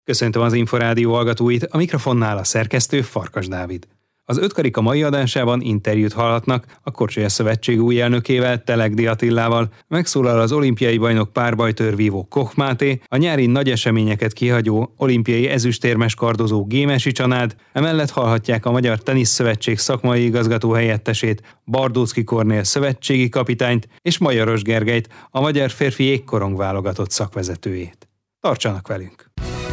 Köszöntöm az Inforádió hallgatóit, a mikrofonnál a szerkesztő Farkas Dávid. Az Ötkarika mai adásában interjút hallhatnak a Korcsolyás Szövetség új elnökével, Telegdi Attilával, megszólal az olimpiai bajnok párbajtőrvívó Koch Máté, a nyári nagy eseményeket kihagyó olimpiai ezüstérmes kardozó Gémesi Csanád, emellett hallhatják a Magyar Teniszszövetség szakmai igazgató helyettesét, Bardóczky Kornél szövetségi kapitányt és Majaros Gergelyt, a magyar férfi jégkorong válogatott szakvezetőjét. Tartsanak velünk!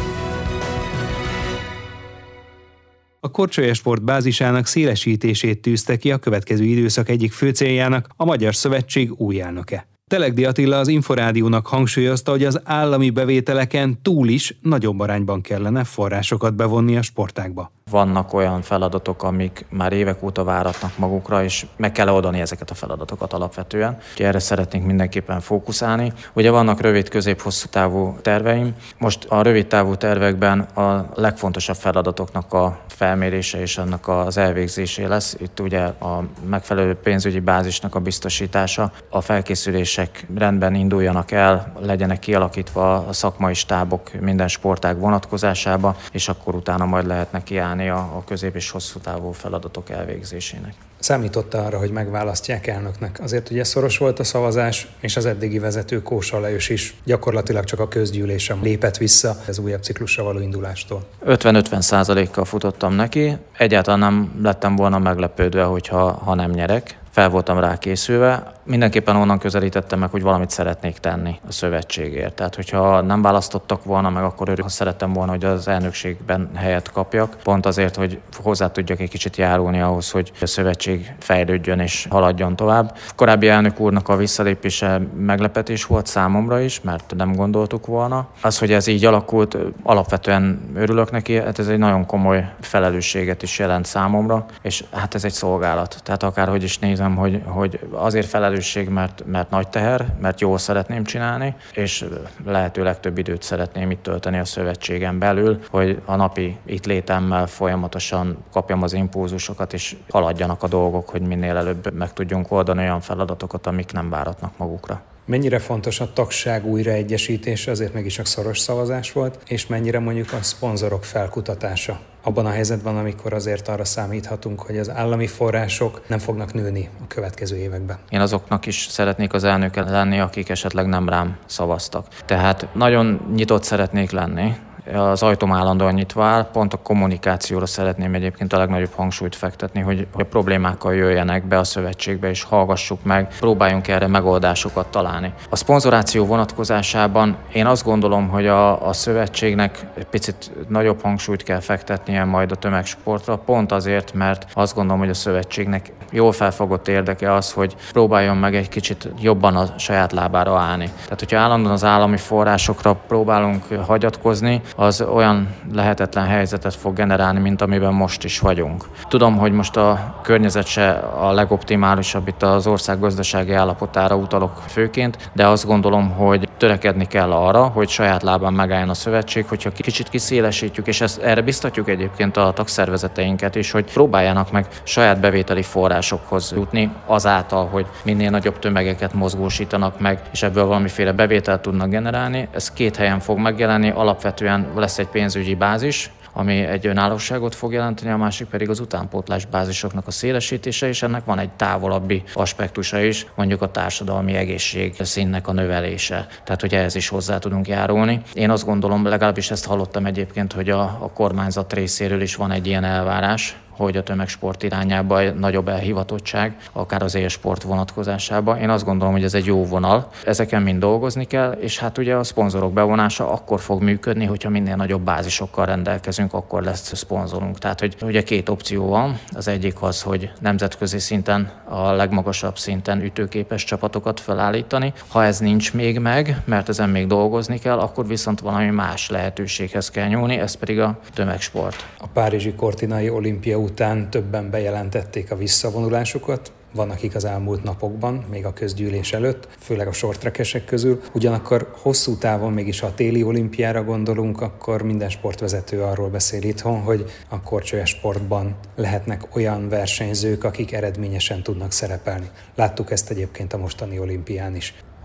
A Korcsolyasport bázisának szélesítését tűzte ki a következő időszak egyik fő céljának a Magyar Szövetség új elnöke. Telegdi Attila az Inforádiónak hangsúlyozta, hogy az állami bevételeken túl is nagyobb arányban kellene forrásokat bevonni a sportágba. Vannak olyan feladatok, amik már évek óta váratnak magukra, és meg kell oldani ezeket a feladatokat alapvetően. Úgyhogy erre szeretnénk mindenképpen fókuszálni. Ugye vannak rövid, közép-hosszú távú terveim. Most a rövid távú tervekben a legfontosabb feladatoknak a felmérése és annak az elvégzésé lesz. Itt ugye a megfelelő pénzügyi bázisnak a biztosítása, a felkészülések rendben induljanak el, legyenek kialakítva a szakmai stábok minden sportág vonatkozásába, és akkor utána majd lehetnek kiállni a közép- és hosszú távú feladatok elvégzésének. Számította arra, hogy megválasztják elnöknek. Azért ugye szoros volt a szavazás, és az eddigi vezető Kósa Lajos is gyakorlatilag csak a közgyűlésen lépett vissza az újabb ciklusra való indulástól. 50-50%-kal futottam neki. Egyáltalán nem lettem volna meglepődve, ha nem nyerek. Fel voltam rá készülve. Mindenképpen onnan közelítettem meg, hogy valamit szeretnék tenni a szövetségért. Tehát, hogyha nem választottak volna meg, akkor szerettem volna, hogy az elnökségben helyet kapjak. Pont azért, hogy hozzá tudjak egy kicsit járulni ahhoz, hogy a szövetség fejlődjön és haladjon tovább. A korábbi elnök úrnak a visszalépése meglepetés volt számomra is, mert nem gondoltuk volna. Az, hogy ez így alakult, alapvetően örülök neki, hát ez egy nagyon komoly felelősséget is jelent számomra, és hát ez egy szolgálat. Tehát akárhogy is nézem, hogy azért felelősség, mert nagy teher, mert jól szeretném csinálni, és lehető legtöbb időt szeretném itt tölteni a szövetségen belül, hogy a napi itt létemmel folyamatosan kapjam az impulzusokat, és haladjanak a dolgok, hogy minél előbb meg tudjunk oldani olyan feladatokat, amik nem váratnak magukra. Mennyire fontos a tagság újraegyesítése, azért mégis a szoros szavazás volt, és mennyire mondjuk a szponzorok felkutatása abban a helyzetben, amikor azért arra számíthatunk, hogy az állami források nem fognak nőni a következő években. Én azoknak is szeretnék az elnöke lenni, akik esetleg nem rám szavaztak. Tehát nagyon nyitott szeretnék lenni. Az ajtóm állandóan nyitva áll, pont a kommunikációra szeretném egyébként a legnagyobb hangsúlyt fektetni, hogy a problémákkal jöjjenek be a szövetségbe, és hallgassuk meg, próbáljunk erre megoldásokat találni. A szponzoráció vonatkozásában én azt gondolom, hogy a szövetségnek egy picit nagyobb hangsúlyt kell fektetnie majd a tömegsportra, pont azért, mert azt gondolom, hogy a szövetségnek jól felfogott érdeke az, hogy próbáljon meg egy kicsit jobban a saját lábára állni. Tehát, hogyha állandóan az állami forrásokra próbálunk hagyatkozni, az olyan lehetetlen helyzetet fog generálni, mint amiben most is vagyunk. Tudom, hogy most a környezet se a legoptimálisabb, itt az ország gazdasági állapotára utalok főként, de azt gondolom, hogy törekedni kell arra, hogy saját lábán megálljon a szövetség, hogyha kicsit kiszélesítjük, és erre biztatjuk egyébként a tagszervezeteinket is, hogy próbáljanak meg saját bevételi forrásokhoz jutni azáltal, hogy minél nagyobb tömegeket mozgósítanak meg, és ebből valamiféle bevételt tudnak generálni. Ez két helyen fog megjelenni, alapvetően lesz egy pénzügyi bázis, ami egy önállóságot fog jelenteni, a másik pedig az utánpótlás bázisoknak a szélesítése, és ennek van egy távolabbi aspektusa is, mondjuk a társadalmi egészség színnek a növelése. Tehát, hogy ehhez is hozzá tudunk járulni. Én azt gondolom, legalábbis ezt hallottam egyébként, hogy a kormányzat részéről is van egy ilyen elvárás, hogy a tömegsport irányába nagyobb elhivatottság, akár az élsport vonatkozásában. Én azt gondolom, hogy ez egy jó vonal. Ezeken mind dolgozni kell, és hát ugye a szponzorok bevonása akkor fog működni, hogyha minél nagyobb bázisokkal rendelkezünk, akkor lesz szponzorunk. Tehát, hogy ugye két opció van. Az egyik az, hogy nemzetközi szinten, a legmagasabb szinten ütőképes csapatokat felállítani. Ha ez nincs még meg, mert ezen még dolgozni kell, akkor viszont valami más lehetőséghez kell nyúlni, ez pedig a tömegsport. A párizsi Cortinai olimpia után többen bejelentették a visszavonulásukat. Van, akik az elmúlt napokban, még a közgyűlés előtt, főleg a shorttrackesek közül. Ugyanakkor hosszú távon mégis, ha a téli olimpiára gondolunk, akkor minden sportvezető arról beszél itthon, hogy a korcsolyás sportban lehetnek olyan versenyzők, akik eredményesen tudnak szerepelni. Láttuk ezt egyébként a mostani olimpián is.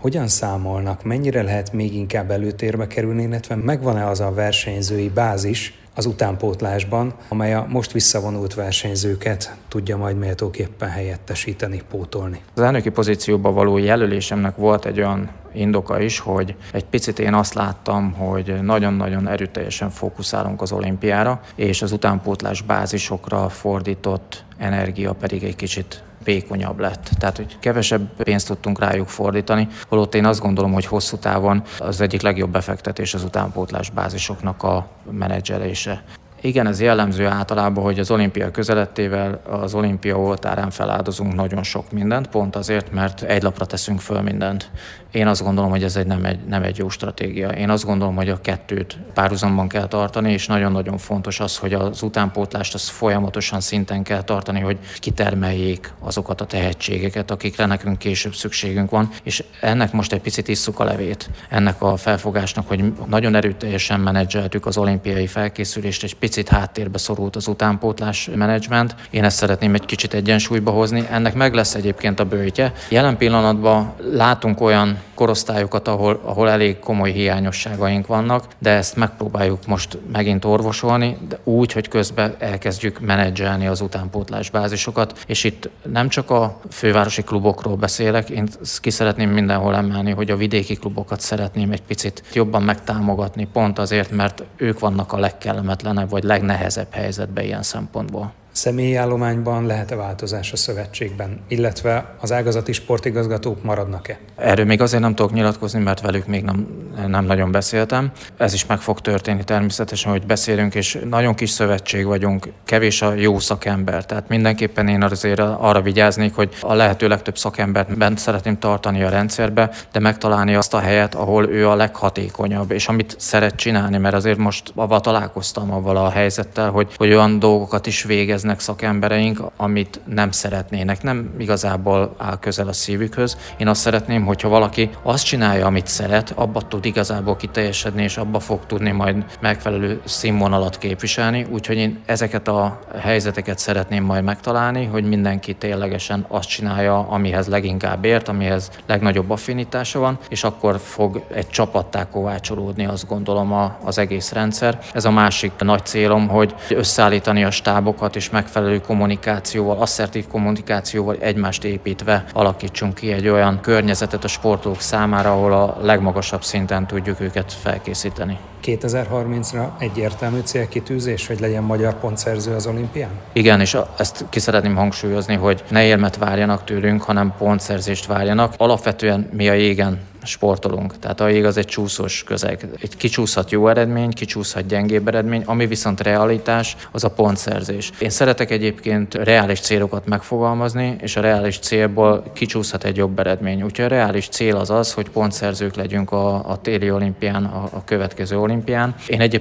hogyan számolnak, mennyire lehet még inkább előtérbe kerülni, illetve megvan-e az a versenyzői bázis az utánpótlásban, amely a most visszavonult versenyzőket tudja majd méltóképpen helyettesíteni, pótolni? Az elnöki pozícióba való jelölésemnek volt egy olyan indoka is, hogy egy picit én azt láttam, hogy nagyon-nagyon erőteljesen fókuszálunk az olimpiára, és az utánpótlás bázisokra fordított energia pedig egy kicsit vékonyabb lett. Tehát, hogy kevesebb pénzt tudtunk rájuk fordítani, holott én azt gondolom, hogy hosszú távon az egyik legjobb befektetés az utánpótlás bázisoknak a menedzselése. Igen, ez jellemző általában, hogy az olimpia közelettével az olimpia oltárán feláldozunk nagyon sok mindent, pont azért, mert egy lapra teszünk föl mindent. Én azt gondolom, hogy ez nem egy jó stratégia. Én azt gondolom, hogy a kettőt párhuzamban kell tartani, és nagyon-nagyon fontos az, hogy az utánpótlást az folyamatosan szinten kell tartani, hogy kitermeljék azokat a tehetségeket, akikre nekünk később szükségünk van, és ennek most egy picit isszuk a levét. Ennek a felfogásnak, hogy nagyon erőteljesen menedzseltük az olimpiai felkészülést, egy picit háttérbe szorult az utánpótlás menedzsment. Én ezt szeretném egy kicsit egyensúlyba hozni. Ennek meg lesz egyébként a böjtje. Jelen pillanatban látunk olyan korosztályokat, ahol elég komoly hiányosságaink vannak, de ezt megpróbáljuk most megint orvosolni, de úgy, hogy közben elkezdjük menedzselni az utánpótlás bázisokat, és itt nem csak a fővárosi klubokról beszélek, én ki szeretném mindenhol emelni, hogy a vidéki klubokat szeretném egy picit jobban megtámogatni, pont azért, mert ők vannak a legkellemetlenebb vagy legnehezebb helyzetben ilyen szempontból. Személyi állományban lehet-e változás a szövetségben, illetve az ágazati sportigazgatók maradnak-e? Erről még azért nem tudok nyilatkozni, mert velük még nem nagyon beszéltem. Ez is meg fog történni természetesen, hogy beszélünk, és nagyon kis szövetség vagyunk, kevés a jó szakember. Tehát mindenképpen én azért arra vigyáznék, hogy a lehető legtöbb szakembert bent szeretném tartani a rendszerbe, de megtalálni azt a helyet, ahol ő a leghatékonyabb, és amit szeret csinálni, mert azért most találkoztam avval a helyzettel, hogy olyan dolgokat is végez szakembereink, amit nem szeretnének, nem igazából áll közel a szívükhöz. Én azt szeretném, hogyha valaki azt csinálja, amit szeret, abba tud igazából kiteljesedni, és abba fog tudni majd megfelelő színvonalat képviselni, úgyhogy én ezeket a helyzeteket szeretném majd megtalálni, hogy mindenki ténylegesen azt csinálja, amihez leginkább ért, amihez legnagyobb affinitása van, és akkor fog egy csapattá kovácsolódni, azt gondolom, az egész rendszer. Ez a másik nagy célom, hogy összeállítani a stábokat, és megfelelő kommunikációval, asszertív kommunikációval egymást építve alakítsunk ki egy olyan környezetet a sportolók számára, ahol a legmagasabb szinten tudjuk őket felkészíteni. 2030-ra egyértelmű célkitűzés, hogy legyen magyar pontszerző az olimpián? Igen, és ezt ki szeretném hangsúlyozni, hogy ne érmet várjanak tőlünk, hanem pontszerzést várjanak. Alapvetően mi a jégen sportolunk. Tehát a jég az egy csúszós közeg. Egy kicsúszhat jó eredmény, kicsúszhat gyengébb eredmény, ami viszont realitás, az a pontszerzés. Én szeretek egyébként reális célokat megfogalmazni, és a reális célból kicsúszhat egy jobb eredmény. Úgyhogy a reális cél az az, hogy pontszerzők legyünk a téli olimpián, a következő olimpián.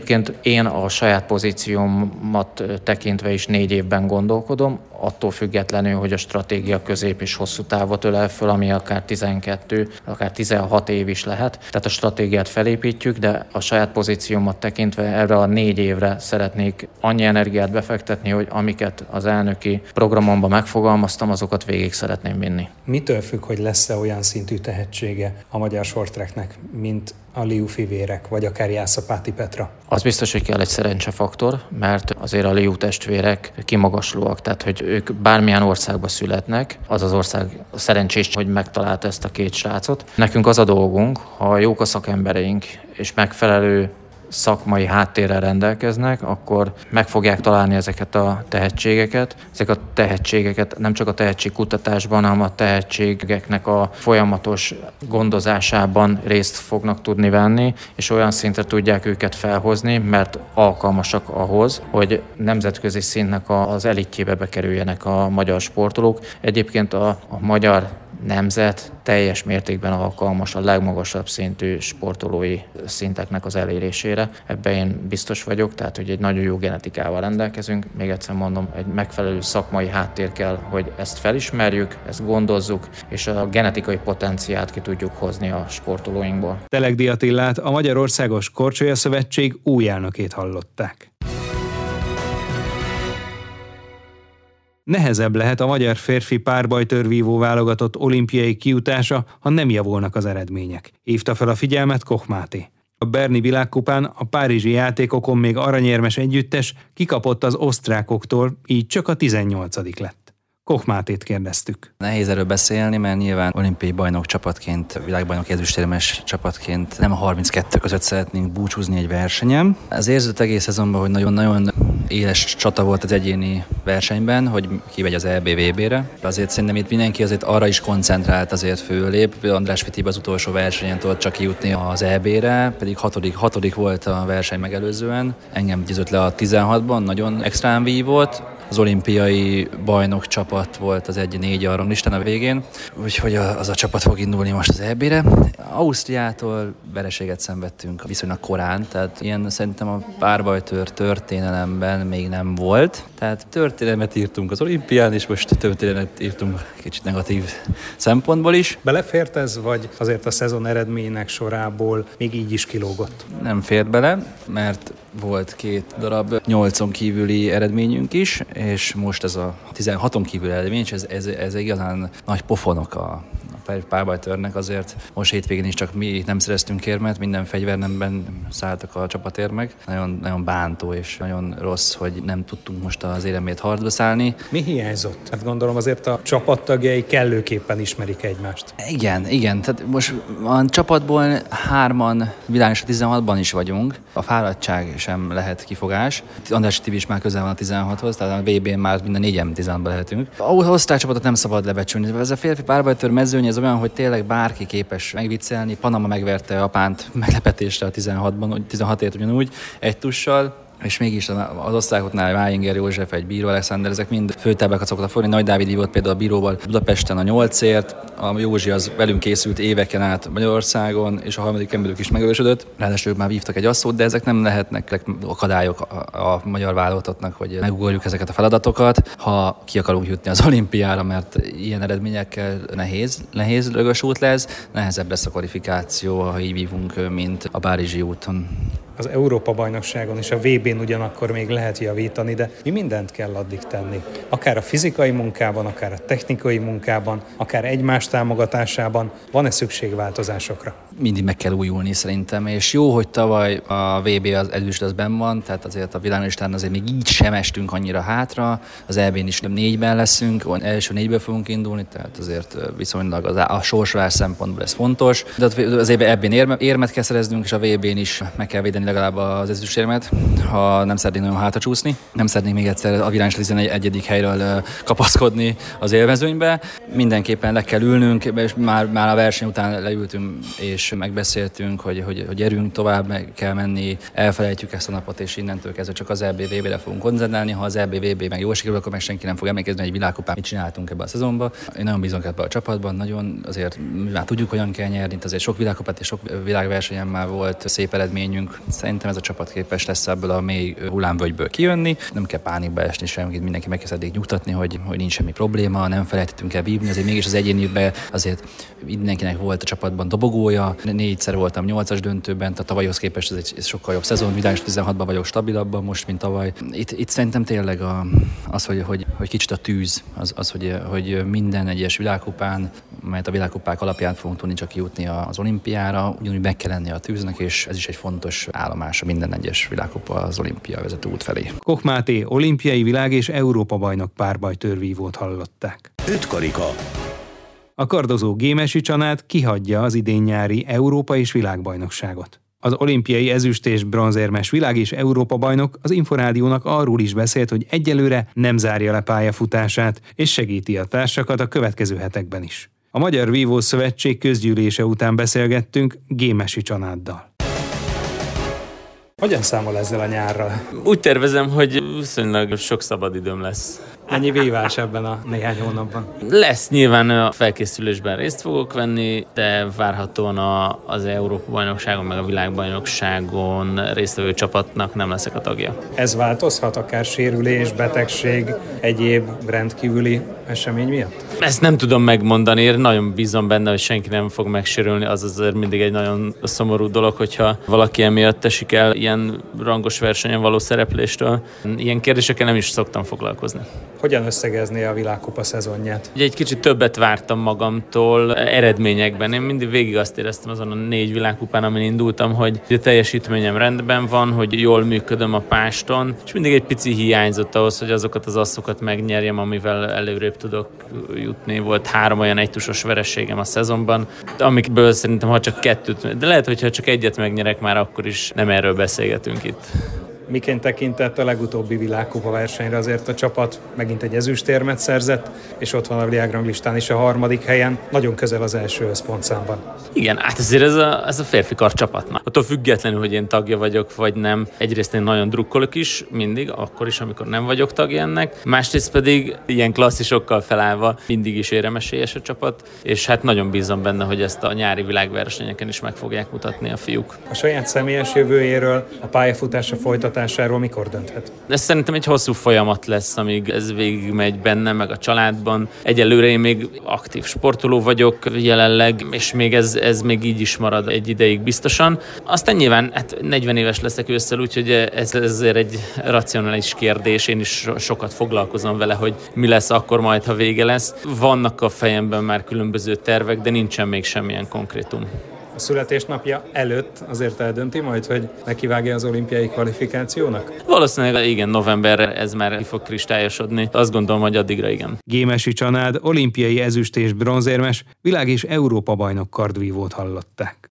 Én a saját pozíciómat tekintve is 4 évben gondolkodom, attól függetlenül, hogy a stratégia közép és hosszú távot ölel föl, ami akár 12, akár 16 év is lehet. Tehát a stratégiát felépítjük, de a saját pozíciómat tekintve erre a 4 évre szeretnék annyi energiát befektetni, hogy amiket az elnöki programomban megfogalmaztam, azokat végig szeretném vinni. Mitől függ, hogy lesz-e olyan szintű tehetsége a magyar shorttracknek, mint a Liu fivérek, vagy akár Jászapáti Petra? Az biztos, hogy kell egy szerencsefaktor, mert azért a Liu testvérek kimagaslóak, tehát hogy ők bármilyen országba születnek, az az ország szerencsés, hogy megtalálta ezt a 2 srácot. Nekünk az a dolgunk, ha jók a szakembereink, és megfelelő szakmai háttérrel rendelkeznek, akkor meg fogják találni ezeket a tehetségeket. Ezek a tehetségeket nem csak a tehetségkutatásban, hanem a tehetségeknek a folyamatos gondozásában részt fognak tudni venni, és olyan szintre tudják őket felhozni, mert alkalmasak ahhoz, hogy nemzetközi szintnek az elitjébe bekerüljenek a magyar sportolók. Egyébként a magyar nemzet teljes mértékben alkalmas a legmagasabb szintű sportolói szinteknek az elérésére. Ebben én biztos vagyok, tehát hogy egy nagyon jó genetikával rendelkezünk. Még egyszer mondom, egy megfelelő szakmai háttér kell, hogy ezt felismerjük, ezt gondozzuk, és a genetikai potenciált ki tudjuk hozni a sportolóinkból. Telegdi Attilát, a Magyarországos Korcsolya Szövetség új elnökét hallották. Nehezebb lehet a magyar férfi párbajtőrvívó válogatott olimpiai kijutása, ha nem javulnak az eredmények. Hívta fel a figyelmet Koch Máté. A berni világkupán a párizsi játékokon még aranyérmes együttes kikapott az osztrákoktól, így csak a 18. lett. Koch Mátét kérdeztük. Nehéz erről beszélni, mert nyilván olimpiai bajnok csapatként, világbajnok ezüstérmes csapatként nem a 32 között szeretnénk búcsúzni egy versenyen. Az érződött egész szezonban, hogy nagyon-nagyon éles csata volt az egyéni versenyben, hogy kimegy az EB-VB-re. Azért szerintem itt mindenki azért arra is koncentrált, azért főlép. András Fitiba az utolsó versenyen tudott csak kijutni az EB-re, pedig hatodik volt a verseny megelőzően. Engem győzött le a 16-ban, nagyon extrán vívott. Az olimpiai bajnok csapat volt az 1-4 a ranglistán a végén, úgyhogy az a csapat fog indulni most az EB-re. Ausztriától vereséget szenvedtünk viszonylag korán, tehát ilyen szerintem a párbajtőr történelemben még nem volt. Tehát történelmet írtunk az olimpián, és most történetet írtunk kicsit negatív szempontból is. Belefért ez, vagy azért a szezon eredménynek sorából még így is kilógott? Nem fért bele, mert volt 2 darab 8-on kívüli eredményünk is, és most ez a 16-on kívüli eredmény, és ez igazán nagy pofonok a párbajtőrnek, azért most hétvégén is csak mi nem szereztünk érmet, minden fegyvernemben szálltak a csapatérmek. Nagyon, nagyon bántó és nagyon rossz, hogy nem tudtunk most az éremért harcba szállni. Mi hiányzott? Hát gondolom azért a csapattagjai kellőképpen ismerik egymást. Igen. Tehát most a csapatból 3-an világos 16-ban is vagyunk. A fáradtság sem lehet kifogás. András Tibi is már közel van a 16-hoz, tehát a VB-n már minden 4-en 16-ban lehetünk. Ahhoz osztrák csapatot nem szabad lebecsülni. Ez a férfi párbajtőr mezőny, ez olyan, hogy tényleg bárki képes megviccelni. Panama megverte Japánt meglepetésre a 16-ban, 16-ért ugyanúgy, egy tussal. És mégis az osztrákoknál Vájinger József, egy bíró Alexander, ezek mind főtáblákat szoktak fogni. Nagy Dávid hívott például a bíróval Budapesten a 8-ért, a Józsi az velünk készült éveken át Magyarországon, és a harmadik emberük is megerősödött. Ráadásul ők már vívtak egy asszót, de ezek nem lehetnek akadályok a magyar válogatottnak, hogy megugorjuk ezeket a feladatokat, ha ki akarunk jutni az olimpiára, mert ilyen eredményekkel nehéz rögös út lesz, nehezebb lesz a kvalifikáció, ha így vívunk, mint a párizsi úton. Az Európa-bajnokságon és a VB-n ugyanakkor még lehet javítani, de mi mindent kell addig tenni. Akár a fizikai munkában, akár a technikai munkában, akár egymás támogatásában van-e szükség változásokra? Mindig meg kell újulni szerintem, és jó, hogy tavaly a VB az ezüst az benn van, tehát azért a világlistán azért még így sem estünk annyira hátra, az EB-n is 4-ben leszünk, első 4-ből fogunk indulni, tehát azért viszonylag a sorsvás szempontból ez fontos, de az EB-n érmet kell szereznünk, és a VB-n is meg kell védeni legalább az ezüstérmet, ha nem szeretnénk nagyon hátra csúszni, nem szeretnénk még egyszer a világlista 11. helyről kapaszkodni az élmezőnybe. Mindenképpen le kell ülnünk, és már a verseny után leültünk, és megbeszéltünk, hogy gyerünk tovább, meg kell menni, elfelejtjük ezt a napot, és innentől kezdve csak az EB-VB-re fogunk koncentrálni. Ha az EB-VB meg jól sikerül, akkor meg senki nem fog emlékezni, hogy egy világkupán mit csináltunk ebben a szezonban. Én nagyon bízom ebben a csapatban, nagyon azért már tudjuk, hogyan kell nyerni, azért sok világkupát és sok világversenyen már volt szép eredményünk. Szerintem ez a csapat képes lesz ebből a mély hullámvölgyből kijönni. Nem kell pánikba esni semmit, mindenki meg kell nyugtatni, hogy nincs semmi probléma, nem felejtettünk el vívni, azért mégis az egyéniben azért mindenkinek volt a csapatban dobogója. 4-szer voltam 8-as döntőben, tehát tavalyhoz képest ez egy sokkal jobb szezon, világos 16-ban vagyok stabilabban most, mint tavaly. Itt szerintem tényleg az, hogy kicsit a tűz, hogy minden egyes világkupán, mert a világkupák alapján fogunk tudni csak kijutni az olimpiára, ugyanúgy meg kell lenni a tűznek, és ez is egy fontos állomása minden egyes világkupa az olimpia vezető út felé. Koch Máté olimpiai világ- és Európa-bajnok párbajtőrvívót hallották. 5 karika. A kardozó Gémesi Csanát kihagyja az idén-nyári Európa- és világbajnokságot. Az olimpiai ezüst- és bronzérmes világ- és Európa-bajnok az Inforádiónak arról is beszélt, hogy egyelőre nem zárja le pályafutását, és segíti a társakat a következő hetekben is. A Magyar Vívó Szövetség közgyűlése után beszélgettünk Gémesi Csanáddal. Hogyan számol ezzel a nyárral? Úgy tervezem, hogy viszonylag sok szabadidőm lesz. Mennyi vívás ebben a néhány hónapban? Lesz nyilván a felkészülésben részt fogok venni, de várhatóan az Európa-bajnokságon meg a világbajnokságon résztvevő csapatnak nem leszek a tagja. Ez változhat akár sérülés, betegség, egyéb rendkívüli esemény miatt? Ezt nem tudom megmondani, én nagyon bízom benne, hogy senki nem fog megsérülni, az azért mindig egy nagyon szomorú dolog, hogyha valaki emiatt esik el ilyen rangos versenyen való szerepléstől. Ilyen kérdésekkel nem is szoktam foglalkozni. hogyan összegezné a világkupa szezonját? Ugye egy kicsit többet vártam magamtól eredményekben. Én mindig végig azt éreztem azon a 4 világkupán, amin indultam, hogy a teljesítményem rendben van, hogy jól működöm a páston, és mindig egy pici hiányzott ahhoz, hogy azokat az asszokat megnyerjem, amivel előrébb tudok jutni. Volt 3 olyan egytusos vereségem a szezonban, amikből szerintem ha csak 2, de lehet, hogyha csak egyet megnyerek már, akkor is nem erről beszélgetünk itt. Miként tekintett a legutóbbi világkupa versenyre? Azért a csapat megint egy ezüstérmet szerzett, és ott van a világranglistán is a 3. helyen, nagyon közel az elsőhöz pontszámban. Igen, hát ezért ez a férfi kar csapatnak. Attól függetlenül, hogy én tagja vagyok, vagy nem. Egyrészt én nagyon drukkolok is, mindig, akkor is, amikor nem vagyok tagja ennek. Másrészt pedig ilyen klasszisokkal felállva mindig is éremesélyes a csapat, és hát nagyon bízom benne, hogy ezt a nyári világversenyeken is meg fogják mutatni a fiúk. A saját személyes jövőjéről, a pályafutása folytatásáról mikor dönthet? Ez szerintem egy hosszú folyamat lesz, amíg ez végigmegy bennem, meg a családban. Egyelőre én még aktív sportoló vagyok jelenleg, és még ez még így is marad egy ideig biztosan. Aztán nyilván 40 éves leszek ősszel, úgyhogy ez azért egy racionális kérdés. Én is sokat foglalkozom vele, hogy mi lesz akkor majd, ha vége lesz. Vannak a fejemben már különböző tervek, de nincsen még semmilyen konkrétum. A születésnapja előtt azért eldönti majd, hogy nekivágja az olimpiai kvalifikációnak? Valószínűleg igen, novemberre ez már ki fog kristályosodni. Azt gondolom, hogy addigra igen. Gémesi Csanád, olimpiai ezüst- és bronzérmes, világ- és Európa-bajnok kardvívót hallották.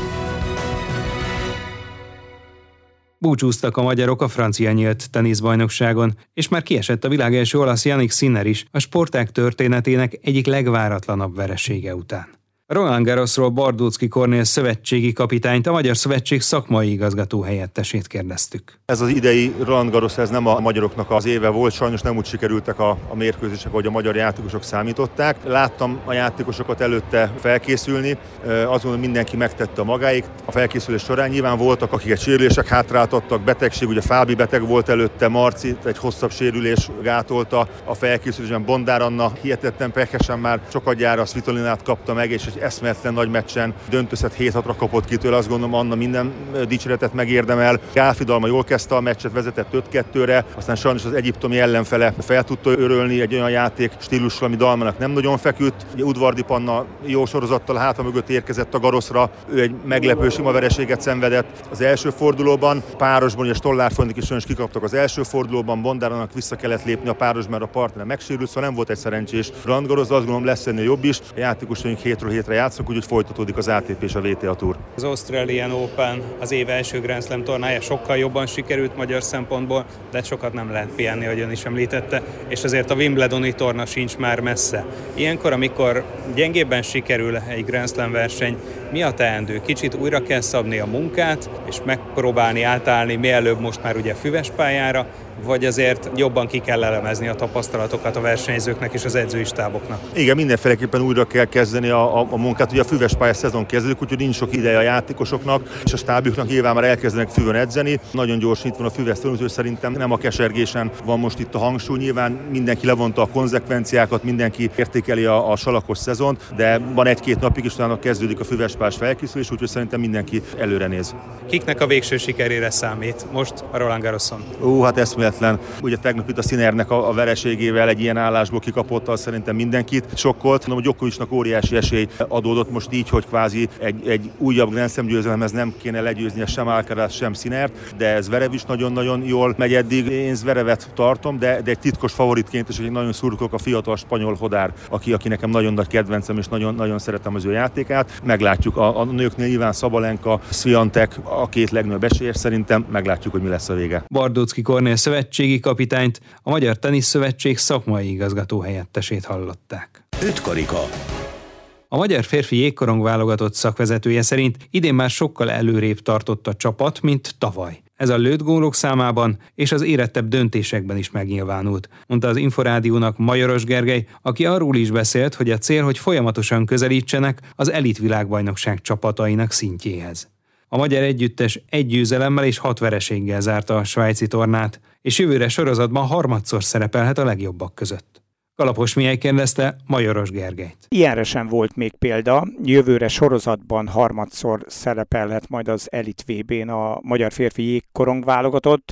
Búcsúztak a magyarok a francia nyílt teniszbajnokságon, és már kiesett a világ első olasz Jannik Sinner is a sportág történetének egyik legváratlanabb veresége után. Roland Garrosról Bardóczky Kornél szövetségi kapitányt, a Magyar Szövetség szakmai igazgató helyettesét kérdeztük. Ez az idei Roland Garros, ez nem a magyaroknak az éve volt, sajnos nem úgy sikerültek a mérkőzések, ahogy a magyar játékosok számították. Láttam a játékosokat előtte felkészülni, azt gondolom, mindenki megtette a magáit. A felkészülés során nyilván voltak, akiket sérülések hátráltattak, betegség, ugye Fábi beteg volt előtte, Marci egy hosszabb sérülés gátolta a felkészülésben, Bondár Anna hihetetlen pehesen már sokadjára a Svitolinát kapta meg, és egy eszméletlen nagy meccsen döntőszett 7-6-ra kapott ki tőle, azt gondolom Anna minden dicséretet megérdemel. Gálfi Dalma jól kezdte a meccset, vezetett 5-2-re, aztán sajnos az egyiptomi ellenfele fel tudta örölni egy olyan játék stílusra, ami Dalmának nem nagyon feküdt. Ugye Udvardi Panna jó sorozattal háta mögött érkezett a Garroszra, ő egy meglepő sima vereséget szenvedett az első fordulóban. Párosban ugye Stollár Föndik is sajnos kikaptak az első fordulóban, Bondárának vissza kellett lépni a páros, mert a partner megsérült, szóval nem volt egy szerencsés Roland Garros, azt gondolom lesz ennél jobb is. A játékosaink hétről hétre játszunk, úgyhogy folytatódik az ATP és a WTA Tour. Az Australian Open, az év első Grand Slam tornája sokkal jobban sikerült magyar szempontból, de sokat nem lehet pihenni, ahogy ön is említette, és azért a Wimbledoni torna sincs már messze. Ilyenkor, amikor gyengébben sikerül egy Grand Slam verseny, mi a teendő? Kicsit újra kell szabni a munkát, és megpróbálni átállni mielőbb most már ugye füves pályára, vagy azért jobban ki kell elemezni a tapasztalatokat a versenyzőknek és az edzői stáboknak? Igen, mindenféleképpen újra kell kezdeni a munkát. Ugye a füves pályás szezon kezdődik, úgyhogy nincs sok ideje a játékosoknak, és a stábjuknak nyilván már elkezdenek füvön edzeni. Nagyon gyorsan itt van a füves szezon, úgyhogy szerintem nem a kesergésen van most itt a hangsúly. Nyilván mindenki levonta a konzekvenciákat, mindenki értékeli a salakos szezont, de van 1-2 napig is utána kezdődik a füves pályás felkészülés, úgyhogy szerintem mindenki előre néz. Kiknek a végső sikerére számít most a Roland Garroson? Hát eszméletlen. Ugye tegnap itt a Sinnernek a vereségével egy ilyen állásból kikapott, az szerintem mindenkit sokkolt. A Djokovicnak óriási esély adódott most így, hogy kvázi egy újabb Grand Slam győzelemhez nem kéne legyőznie sem Alcaraz, sem Sinnert, de Zverev is nagyon-nagyon jól megy eddig. Én Zverevet tartom, de egy titkos favoritként is, hogy nagyon szurkolok a fiatal spanyol Hodár, aki nekem nagyon nagy kedvencem, és nagyon szeretem az ő játékát. Meglátjuk a nőknél nyilván Szabalenka, Swiatek a 2 legnagyobb esélyes, szerintem meglátjuk, hogy mi lesz a vége. Bardóczky Kornél szövetségi kapitányt, a Magyar Teniszszövetség szakmai igazgató helyettesét hallották. 5 karika. A magyar férfi jégkorong válogatott szakvezetője szerint idén már sokkal előrébb tartott a csapat, mint tavaly. Ez a lőtt gólok számában és az érettebb döntésekben is megnyilvánult, mondta az Inforádiónak Majoros Gergely, aki arról is beszélt, hogy a cél, hogy folyamatosan közelítsenek az elitvilágbajnokság csapatainak szintjéhez. A magyar együttes 1 győzelemmel és 6 vereséggel zárta a svájci tornát, és jövőre sorozatban harmadszor szerepelhet a legjobbak között. Kalapos Mihály kérdezte Majoros Gergelyt. Ilyenre sem volt még példa. Jövőre sorozatban harmadszor szerepelhet majd az Elit VB-n a magyar férfi jégkorong válogatott.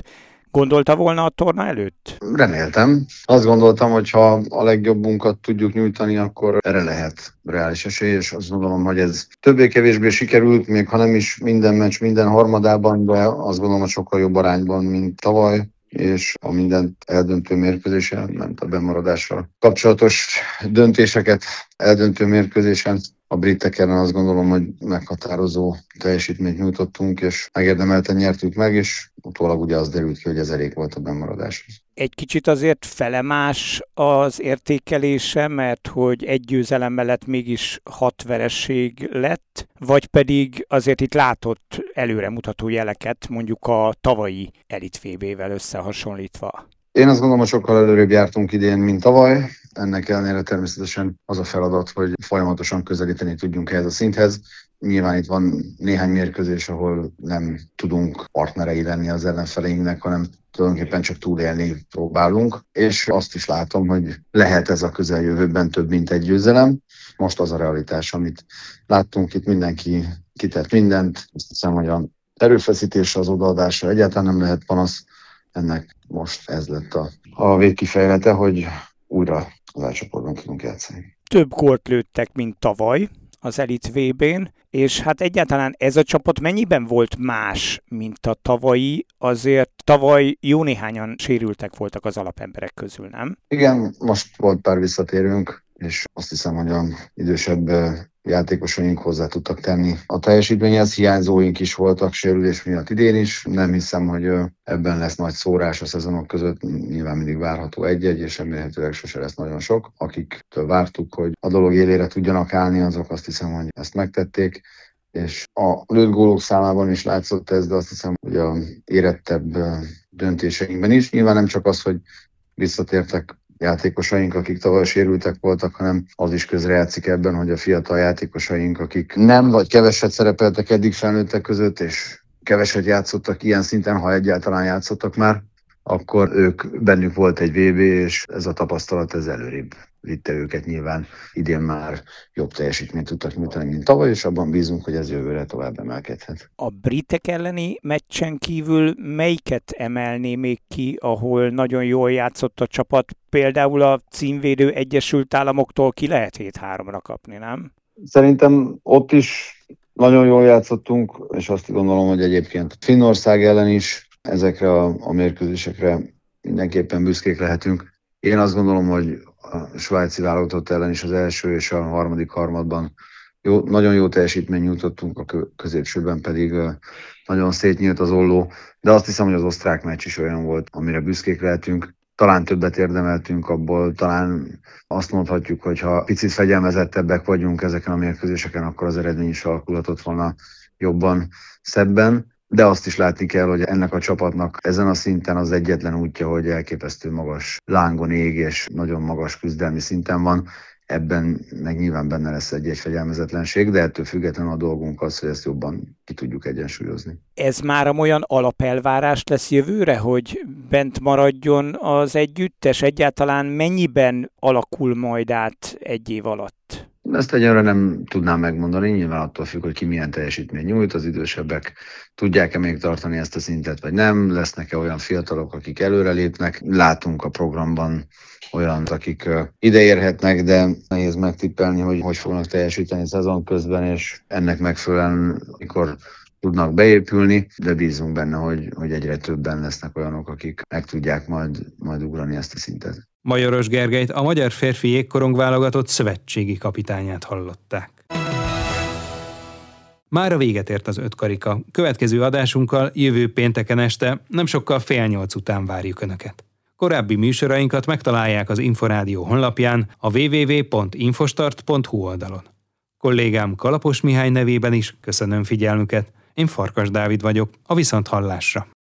Gondolta volna a torna előtt? Reméltem. Azt gondoltam, hogy ha a legjobbunkat tudjuk nyújtani, akkor erre lehet reális esély, és azt gondolom, hogy ez többé-kevésbé sikerült, még ha nem is minden meccs, minden harmadában, de azt gondolom, hogy sokkal jobb arányban, mint tavaly, és a mindent eldöntő mérkőzésen, ment a bemaradással kapcsolatos döntéseket eldöntő mérkőzésen. A britek ellen azt gondolom, hogy meghatározó teljesítményt nyújtottunk, és megérdemelten nyertük meg, és utólag ugye az derült ki, hogy ez elég volt a bemaradáshoz. Egy kicsit azért felemás az értékelése, mert hogy egy győzelem mellett mégis 6 veresség lett, vagy pedig azért itt látott előremutató jeleket, mondjuk a tavalyi Elit VB-vel összehasonlítva. Én azt gondolom, hogy sokkal előrébb jártunk idén, mint tavaly. Ennek ellenére természetesen az a feladat, hogy folyamatosan közelíteni tudjunk ehhez a szinthez. Nyilván itt van néhány mérkőzés, ahol nem tudunk partnerei lenni az ellenfeleinknek, hanem tulajdonképpen csak túlélni próbálunk. És azt is látom, hogy lehet ez a közeljövőben több, mint egy győzelem. Most az a realitás, amit láttunk itt, mindenki kitett mindent. Azt hiszem, hogy a erőfeszítése, az odaadásra egyáltalán nem lehet panasz. Ennek most ez lett a végkifejlete, hogy újra az elcsoportban tudunk játszani. Több gólt lőttek, mint tavaly az Elit VB-n, és hát egyáltalán ez a csapat mennyiben volt más, mint a tavalyi? Azért tavaly jó néhányan sérültek voltak az alapemberek közül, nem? Igen, most volt pár visszatérőnk, és azt hiszem, hogy az idősebb játékosaink hozzá tudtak tenni a teljesítményhez. Hiányzóink is voltak sérülés miatt idén is. Nem hiszem, hogy ebben lesz nagy szórás a szezonok között. Nyilván mindig várható egy-egy, és remélhetőleg sose lesz nagyon sok. Akiktől vártuk, hogy a dolog élére tudjanak állni, azok azt hiszem, hogy ezt megtették. És a lőtt gólok számában is látszott ez, de azt hiszem, hogy a érettebb döntéseinkben is. Nyilván nem csak az, hogy visszatértek játékosaink, akik tavaly sérültek voltak, hanem az is közrejátszik ebben, hogy a fiatal játékosaink, akik nem vagy keveset szerepeltek eddig felnőttek között, és keveset játszottak ilyen szinten, ha egyáltalán játszottak már, akkor bennük volt egy VB, és ez a tapasztalat ez előrébb vitte őket. Nyilván idén már jobb teljesítményt tudtak nyújtani, mint tavaly, és abban bízunk, hogy ez jövőre tovább emelkedhet. A britek elleni meccsen kívül melyiket emelné még ki, ahol nagyon jól játszott a csapat? Például a címvédő Egyesült Államoktól ki lehet 7-3-ra kapni, nem? Szerintem ott is nagyon jól játszottunk, és azt gondolom, hogy egyébként Finnország ellen is ezekre a mérkőzésekre mindenképpen büszkék lehetünk. Én azt gondolom, hogy a svájci válogatott ellen is az első és a harmadik harmadban nagyon jó teljesítményt nyújtottunk, a középsőben pedig nagyon szétnyílt az olló, de azt hiszem, hogy az osztrák meccs is olyan volt, amire büszkék lehetünk. Talán többet érdemeltünk abból, talán azt mondhatjuk, hogy ha picit fegyelmezettebbek vagyunk ezeken a mérkőzéseken, akkor az eredmény is alakulhatott volna jobban, szebben. De azt is látni kell, hogy ennek a csapatnak ezen a szinten az egyetlen útja, hogy elképesztő magas lángon ég, és nagyon magas küzdelmi szinten van. Ebben meg nyilván benne lesz egy fegyelmezetlenség, de ettől függetlenül a dolgunk az, hogy ezt jobban ki tudjuk egyensúlyozni. Ez már olyan alapelvárás lesz jövőre, hogy bent maradjon az együttes? Egyáltalán mennyiben alakul majd át egy év alatt? Ezt egyenre nem tudnám megmondani, nyilván attól függ, hogy ki milyen teljesítmény nyújt, az idősebbek tudják-e még tartani ezt a szintet, vagy nem, lesznek-e olyan fiatalok, akik előrelépnek. Látunk a programban olyant, akik ideérhetnek, de nehéz megtippelni, hogy fognak teljesíteni szezon közben, és ennek megfelelően, mikor tudnak beépülni, de bízunk benne, hogy egyre többen lesznek olyanok, akik meg tudják majd ugrani ezt a szintet. Majoros Gergelyt, a magyar férfi jégkorong válogatott szövetségi kapitányát hallották. Mára véget ért az 5 karika. Következő adásunkkal jövő pénteken este, nem sokkal 7:30 után várjuk Önöket. Korábbi műsorainkat megtalálják az Inforádió honlapján, a www.infostart.hu oldalon. Kollégám Kalapos Mihály nevében is köszönöm figyelmüket. Én Farkas Dávid vagyok, a viszonthallásra.